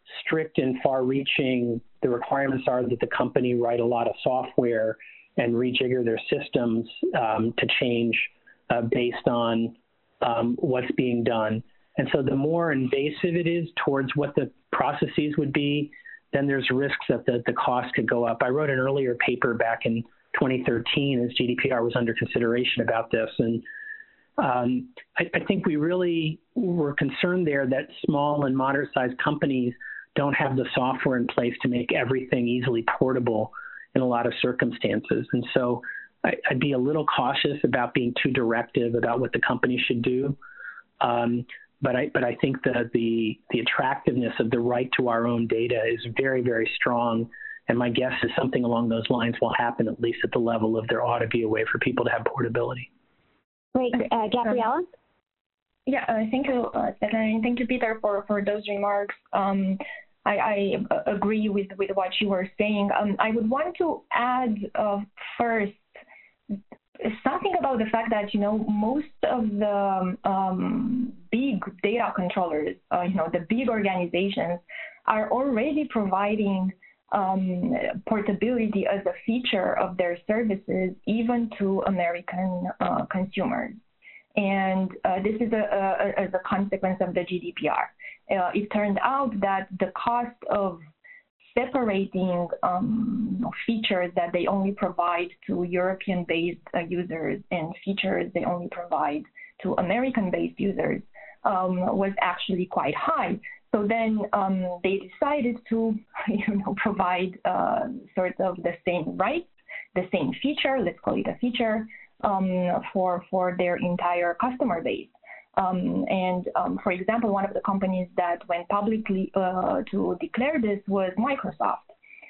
strict and far-reaching the requirements are that the company write a lot of software and rejigger their systems um, to change uh, based on um, what's being done. And so the more invasive it is towards what the processes would be, then there's risks that the, the cost could go up. I wrote an earlier paper back in twenty thirteen as G D P R was under consideration about this. And um, I, I think we really were concerned there that small and moderate-sized companies don't have the software in place to make everything easily portable in a lot of circumstances. And so I, I'd be a little cautious about being too directive about what the company should do. Um, but I, but I think that the, the attractiveness of the right to our own data is very, very strong. And my guess is something along those lines will happen, at least at the level of there ought to be a way for people to have portability. Great. Uh, Gabriella? Yeah, uh, thank you, uh, Stephanie. Thank you, Peter, for, for those remarks. Um, I, I agree with, with what you were saying. Um, I would want to add uh, first something about the fact that, you know, most of the um, big data controllers, uh, you know, the big organizations are already providing um, portability as a feature of their services, even to American uh, consumers. And uh, this is a, a, as a consequence of the G D P R. Uh, it turned out that the cost of separating um, features that they only provide to European-based uh, users and features they only provide to American-based users um, was actually quite high. So then um, they decided to, you know, provide uh, sort of the same rights, the same feature, let's call it a feature, um, for for their entire customer base. Um, and um, for example, one of the companies that went publicly uh, to declare this was Microsoft.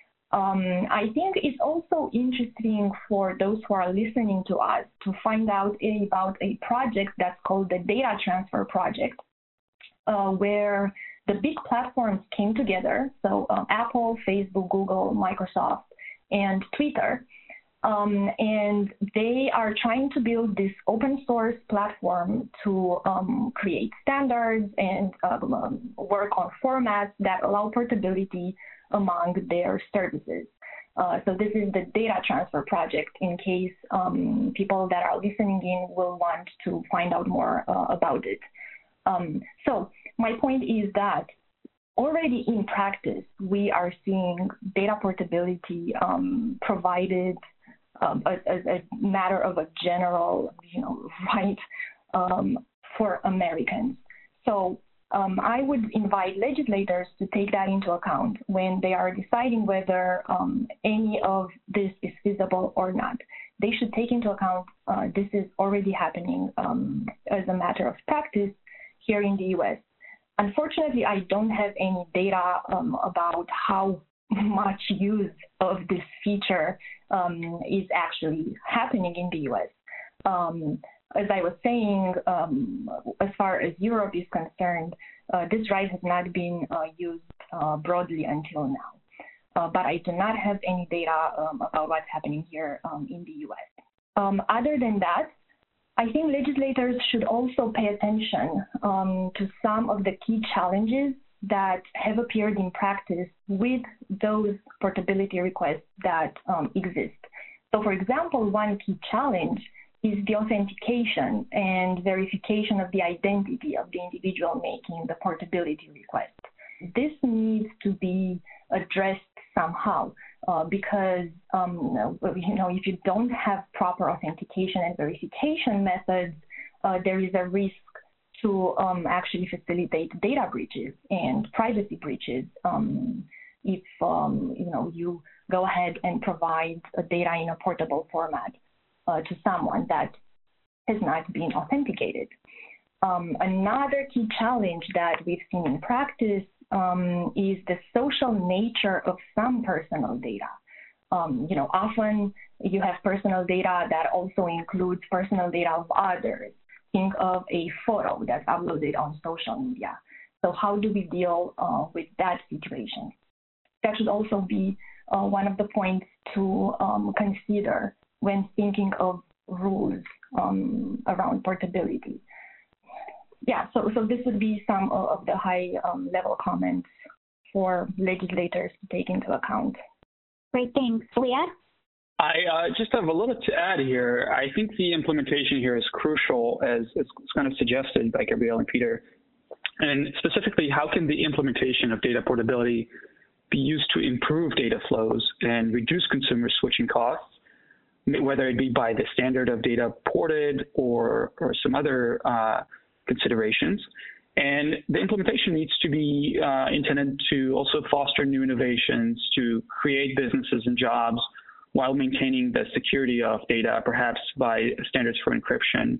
Um, I think it's also interesting for those who are listening to us to find out a, about a project that's called the Data Transfer Project, uh, where the big platforms came together, so um, Apple, Facebook, Google, Microsoft, and Twitter. Um, and they are trying to build this open source platform to um, create standards and um, work on formats that allow portability among their services. Uh, so this is the Data Transfer Project, in case um, people that are listening in will want to find out more uh, about it. Um, so my point is that already in practice, we are seeing data portability um, provided Um, as, as a matter of a general, you know, right um, for Americans. So um, I would invite legislators to take that into account when they are deciding whether um, any of this is feasible or not. They should take into account uh, this is already happening um, as a matter of practice here in the U S. Unfortunately, I don't have any data um, about how much use of this feature um, is actually happening in the U S. Um, as I was saying, um, as far as Europe is concerned, uh, this right has not been uh, used uh, broadly until now. Uh, but I do not have any data um, about what's happening here um, in the U S. Um, other than that, I think legislators should also pay attention um, to some of the key challenges that have appeared in practice with those portability requests that um, exist. So for example, one key challenge is the authentication and verification of the identity of the individual making the portability request. This needs to be addressed somehow uh, because um, you know, if you don't have proper authentication and verification methods, uh, there is a risk to um, actually facilitate data breaches and privacy breaches um, if um, you know, you go ahead and provide a data in a portable format uh, to someone that has not been authenticated. Um, another key challenge that we've seen in practice um, is the social nature of some personal data. Um, you know, often you have personal data that also includes personal data of others. Think of a photo that's uploaded on social media. So how do we deal uh, with that situation? That should also be uh, one of the points to um, consider when thinking of rules um, around portability. Yeah, so, so this would be some of the high um, level comments for legislators to take into account. Great, thanks. Leah? I uh, just have a little to add here. I think the implementation here is crucial, as it's kind of suggested by Gabrielle and Peter. And specifically, how can the implementation of data portability be used to improve data flows and reduce consumer switching costs, whether it be by the standard of data ported or, or some other uh, considerations. And the implementation needs to be uh, intended to also foster new innovations, to create businesses and jobs while maintaining the security of data, perhaps by standards for encryption.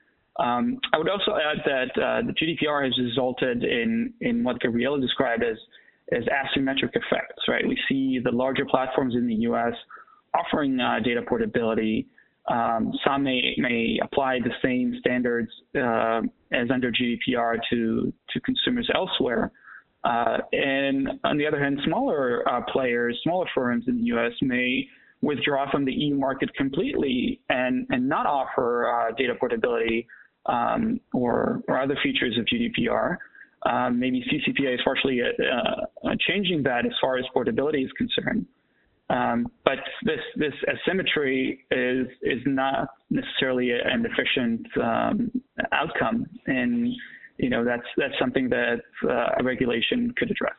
Um, I would also add that uh, the G D P R has resulted in, in what Gabriela described as, as asymmetric effects, right? We see the larger platforms in the U S offering uh, data portability. Um, some may, may apply the same standards uh, as under G D P R to, to consumers elsewhere. Uh, and on the other hand, smaller uh, players, smaller firms in the U S may withdraw from the E U market completely and, and not offer uh, data portability um, or, or other features of G D P R. Um, maybe C C P A is partially uh, uh, changing that as far as portability is concerned. Um, but this this asymmetry is is not necessarily an efficient um, outcome, and you know that's that's something that uh, a regulation could address.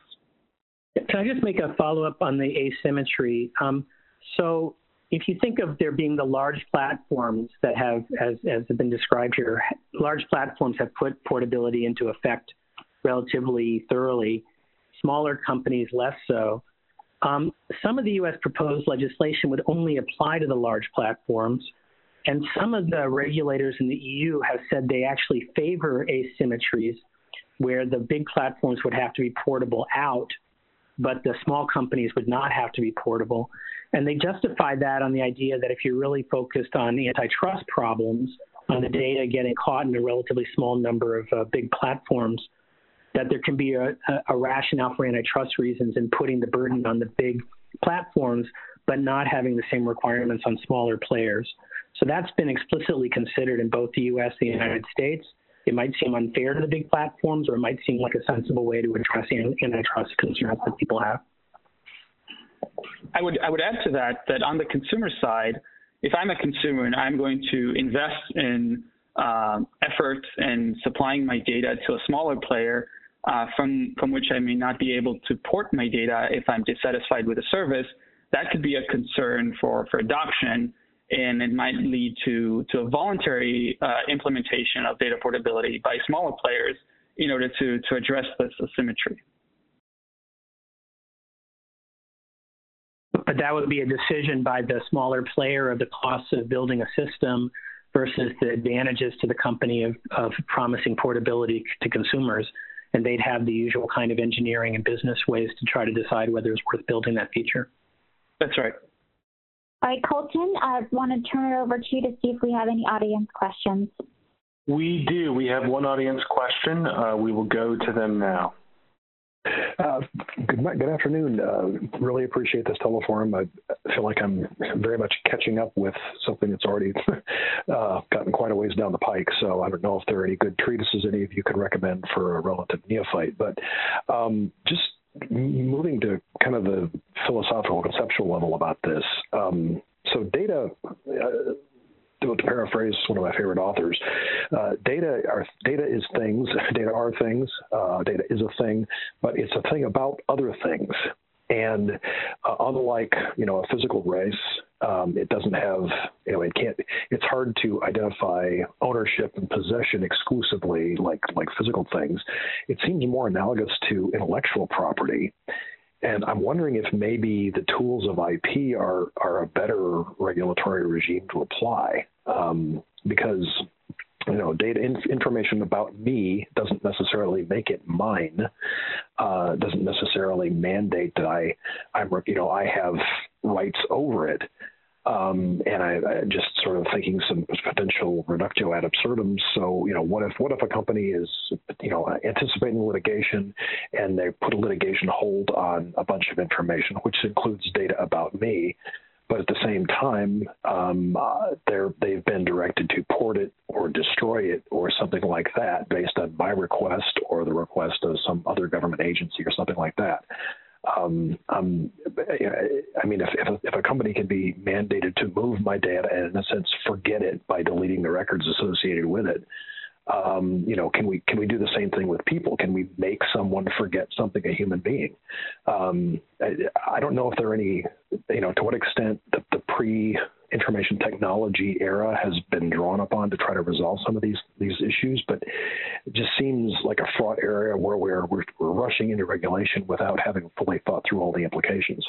Can I just make a follow-up on the asymmetry? Um, so if you think of there being the large platforms that have, as as have been described here, large platforms have put portability into effect relatively thoroughly. Smaller companies less so. Um, some of the U S proposed legislation would only apply to the large platforms, and some of the regulators in the E U have said they actually favor asymmetries where the big platforms would have to be portable out, but the small companies would not have to be portable. And they justify that on the idea that if you're really focused on antitrust problems, on the data getting caught in a relatively small number of uh, big platforms, that there can be a, a rationale for antitrust reasons in putting the burden on the big platforms, but not having the same requirements on smaller players. So that's been explicitly considered in both the U S and the United States. It might seem unfair to the big platforms, or it might seem like a sensible way to address antitrust concerns that people have. I would, I would add to that, that on the consumer side, if I'm a consumer and I'm going to invest in uh, effort in supplying my data to a smaller player, Uh, from, from which I may not be able to port my data if I'm dissatisfied with a service, that could be a concern for, for adoption, and it might lead to, to a voluntary uh, implementation of data portability by smaller players in order to, to address this asymmetry. But that would be a decision by the smaller player of the costs of building a system versus the advantages to the company of, of promising portability to consumers. And they'd have the usual kind of engineering and business ways to try to decide whether it's worth building that feature. That's right. All right, Colton, I want to turn it over to you to see if we have any audience questions. We do. We have one audience question. Uh, we will go to them now. Uh, good, good afternoon. Uh, really appreciate this teleforum. I feel like I'm very much catching up with something that's already uh, gotten quite a ways down the pike. So I don't know if there are any good treatises any of you could recommend for a relative neophyte. But um, just moving to kind of the philosophical, conceptual level about this. Um, so data. Uh, To paraphrase one of my favorite authors, uh, data are data is things. Data are things. Uh, data is a thing, but it's a thing about other things. And uh, unlike you know a physical race, um, it doesn't have you know it can't. It's hard to identify ownership and possession exclusively like like physical things. It seems more analogous to intellectual property. And I'm wondering if maybe the tools of I P are are a better regulatory regime to apply, um, because you know data inf- information about me doesn't necessarily make it mine, uh, doesn't necessarily mandate that I I'm you know I have rights over it. Um, and I, I just sort of thinking some potential reductio ad absurdum. So, you know, what if what if a company is, you know, anticipating litigation and they put a litigation hold on a bunch of information, which includes data about me, but at the same time, um, uh, they're, they've been directed to port it or destroy it or something like that based on my request or the request of some other government agency or something like that. Um, um, I mean, if, if, a, if a company can be mandated to move my data and in a sense forget it by deleting the records associated with it, um, you know, can we can we do the same thing with people? Can we make someone forget something, a human being? Um, I, I don't know if there are any, you know, to what extent the, the pre-information technology era has been drawn upon to try to resolve some of these these issues, but it just seems like a fraught area where we're we're, we're rushing into regulation without having fully thought through all the implications.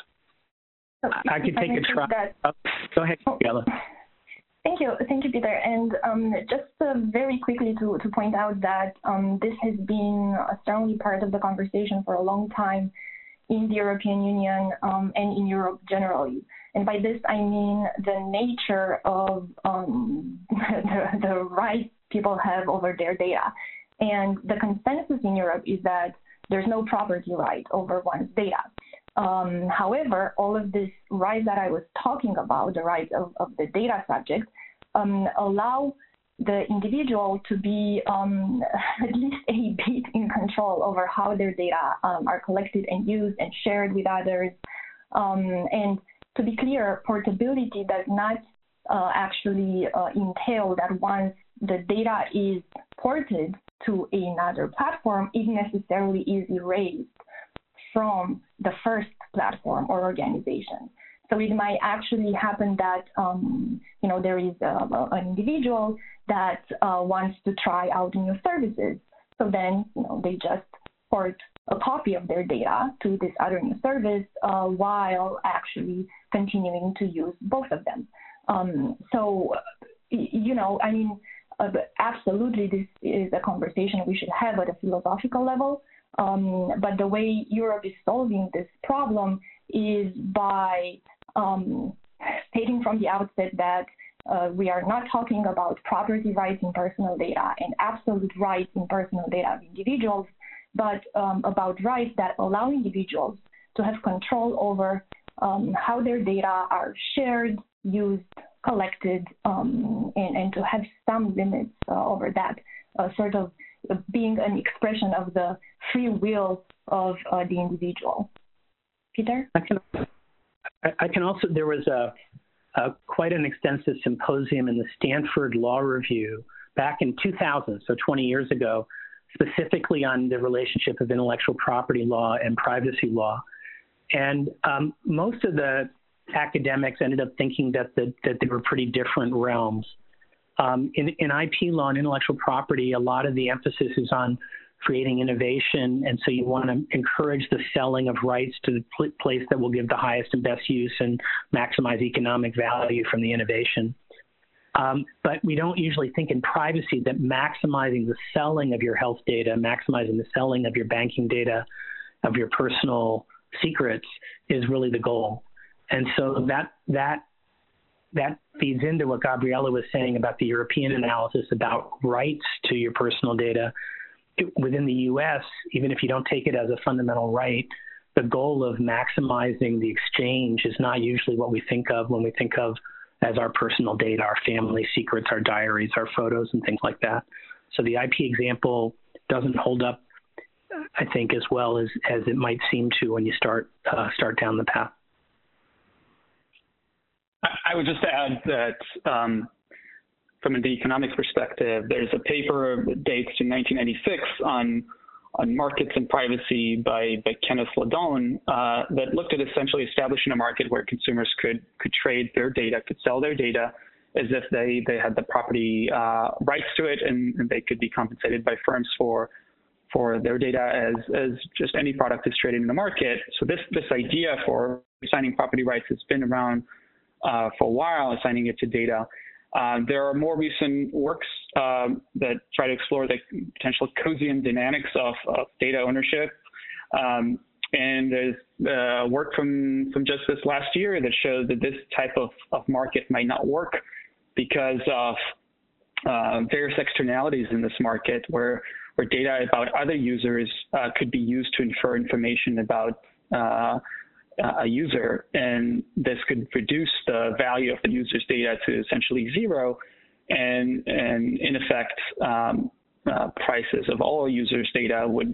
I could take a try. That, oh, go ahead, Gabriela. Thank you. Thank you, Peter. And um, just uh, very quickly to, to point out that um, this has been uh, certainly part of the conversation for a long time in the European Union um, and in Europe generally. And by this, I mean the nature of um, the, the rights people have over their data. And the consensus in Europe is that there's no property right over one's data. Um, however, all of these rights that I was talking about, the rights of, of the data subject, um, allow the individual to be um, at least a bit in control over how their data um, are collected and used and shared with others. Um, and to be clear, portability does not uh, actually uh, entail that once the data is ported to another platform, it necessarily is erased from the first platform or organization. So it might actually happen that, um, you know, there is a, an individual that uh, wants to try out new services. So then, you know, they just port a copy of their data to this other new service uh, while actually continuing to use both of them. Um, so, you know, I mean, uh, absolutely this is a conversation we should have at a philosophical level. Um, but the way Europe is solving this problem is by um, stating from the outset that uh, we are not talking about property rights in personal data and absolute rights in personal data of individuals, but um, about rights that allow individuals to have control over um, how their data are shared, used, collected, um, and, and to have some limits uh, over that, uh, sort of being an expression of the free will of uh, the individual. Peter? I can, I can also, there was a, a quite an extensive symposium in the Stanford Law Review back in two thousand, so twenty years ago, specifically on the relationship of intellectual property law and privacy law. And um, most of the academics ended up thinking that, the, that they were pretty different realms. Um, in, in I P law and intellectual property, a lot of the emphasis is on creating innovation, and so you want to encourage the selling of rights to the pl- place that will give the highest and best use and maximize economic value from the innovation. Um, but we don't usually think in privacy that maximizing the selling of your health data, maximizing the selling of your banking data, of your personal secrets is really the goal. And so that that that feeds into what Gabriela was saying about the European analysis about rights to your personal data. It, within the U S, even if you don't take it as a fundamental right, the goal of maximizing the exchange is not usually what we think of when we think of as our personal data, our family secrets, our diaries, our photos, and things like that. So the I P example doesn't hold up, I think, as well as, as it might seem to when you start uh, start down the path. I would just add that um, from the economics perspective, there's a paper that dates to nineteen ninety-six on on markets and privacy by, by Kenneth Ladone uh, that looked at essentially establishing a market where consumers could could trade their data, could sell their data as if they, they had the property uh, rights to it, and, and they could be compensated by firms for for their data as, as just any product is traded in the market. So this, this idea for assigning property rights has been around uh, for a while, assigning it to data. Uh, there are more recent works um, that try to explore the potential Coasian dynamics of, of data ownership. Um, and there's uh, work from, from just this last year that shows that this type of, of market might not work because of uh, various externalities in this market where, where data about other users uh, could be used to infer information about uh, uh, a user, and this could reduce the value of the user's data to essentially zero, and, and in effect, um, uh, prices of all users' data would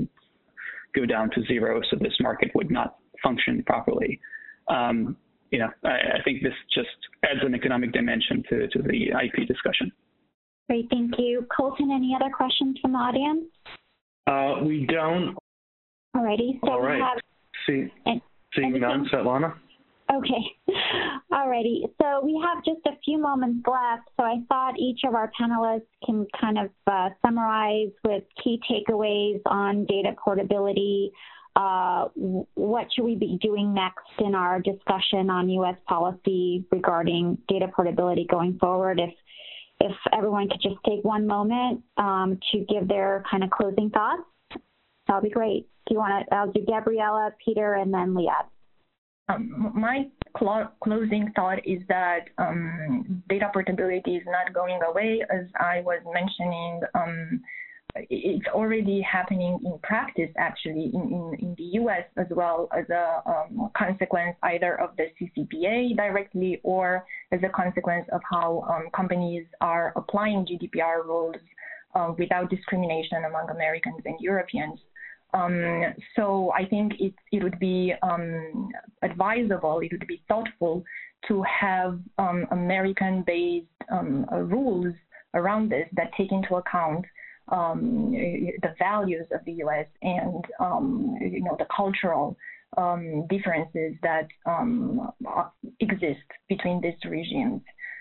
go down to zero, so this market would not function properly. Um, you know, I, I think this just adds an economic dimension to, to the I P discussion. Great, thank you. Colton, any other questions from the audience? Uh, we don't. Alrighty, so All right. we have... See, and, seeing none, Svetlana? Okay, alrighty. So we have just a few moments left, so I thought each of our panelists can kind of uh, summarize with key takeaways on data portability. Uh, what should we be doing next in our discussion on U S policy regarding data portability going forward? If if everyone could just take one moment um, to give their kind of closing thoughts, that would be great. Do you want to? I'll do Gabriella, Peter, and then Liad. Um, my cl closing thought is that um, data portability is not going away. As I was mentioning, um, it's already happening in practice, actually, in, in, in the U S as well, as a um, consequence either of the C C P A directly or as a consequence of how um, companies are applying G D P R rules uh, without discrimination among Americans and Europeans. Um, so I think it, it would be um, advisable, it would be thoughtful to have um, American-based um, uh, rules around this that take into account um, the values of the U S and um, you know the cultural um, differences that um, exist between these regimes.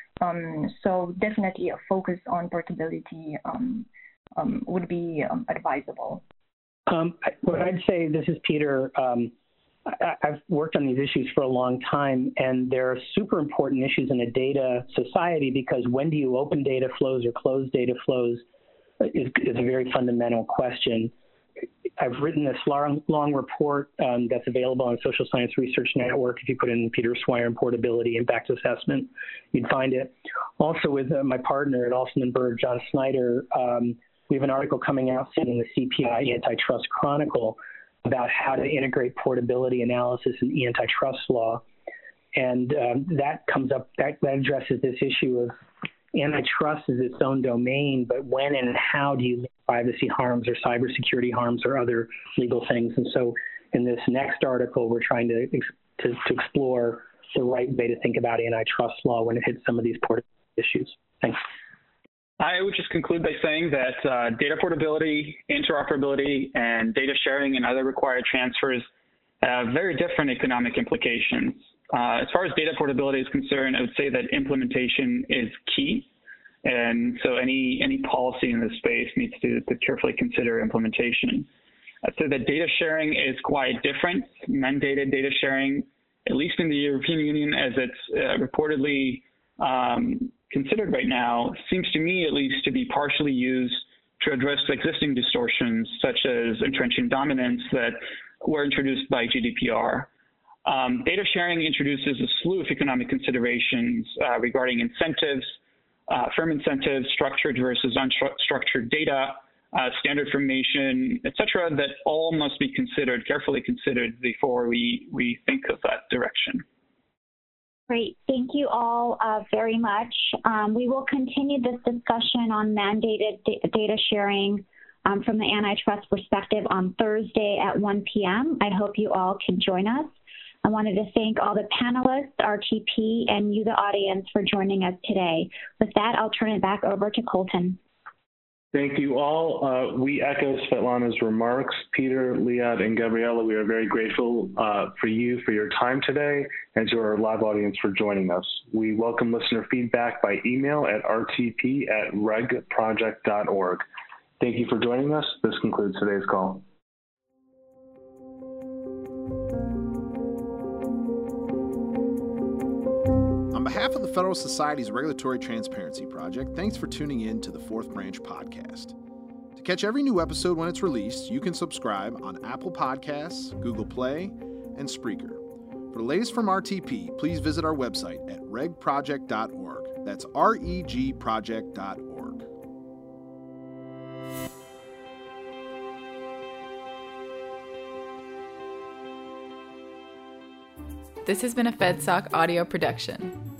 Um, so definitely a focus on portability um, um, would be um, advisable. Um, what I'd say, this is Peter, um, I, I've worked on these issues for a long time, and they're super important issues in a data society because when do you open data flows or close data flows is, is a very fundamental question. I've written this long, long report um, that's available on Social Science Research Network. If you put in Peter Swire and portability impact assessment, you'd find it. Also with uh, my partner at Alston and Bird, John Snyder, um, we have an article coming out soon in the C P I Antitrust Chronicle about how to integrate portability analysis in the antitrust law. And um, that comes up, that, that addresses this issue of antitrust is its own domain, but when and how do you make privacy harms or cybersecurity harms or other legal things? And so in this next article, we're trying to, to, to explore the right way to think about antitrust law when it hits some of these portability issues. Thanks. I would just conclude by saying that uh, data portability, interoperability, and data sharing and other required transfers have very different economic implications. Uh, as far as data portability is concerned, I would say that implementation is key. And so any, any policy in this space needs to, to carefully consider implementation. I'd say that data sharing is quite different. Mandated data sharing, at least in the European Union, as it's uh, reportedly um, considered right now, seems to me at least to be partially used to address existing distortions such as entrenching dominance that were introduced by G D P R. Um, data sharing introduces a slew of economic considerations uh, regarding incentives, uh, firm incentives, structured versus unstructured data, uh, standard formation, et cetera, that all must be considered, carefully considered before we, we think of that direction. Great. Thank you all uh, very much. Um, we will continue this discussion on mandated da data sharing um, from the antitrust perspective on Thursday at one p m I hope you all can join us. I wanted to thank all the panelists, R T P, and you, the audience, for joining us today. With that, I'll turn it back over to Colton. Thank you all. Uh, we echo Svetlana's remarks. Peter, Liad, and Gabriella, we are very grateful uh, for you for your time today and to our live audience for joining us. We welcome listener feedback by email at r t p at reg project dot org. Thank you for joining us. This concludes today's call. On behalf of the Federalist Society's Regulatory Transparency Project, thanks for tuning in to the Fourth Branch podcast. To catch every new episode when it's released, you can subscribe on Apple Podcasts, Google Play, and Spreaker. For the latest from R T P, please visit our website at reg project dot org. That's R E G project dot org. This has been a FedSoc audio production.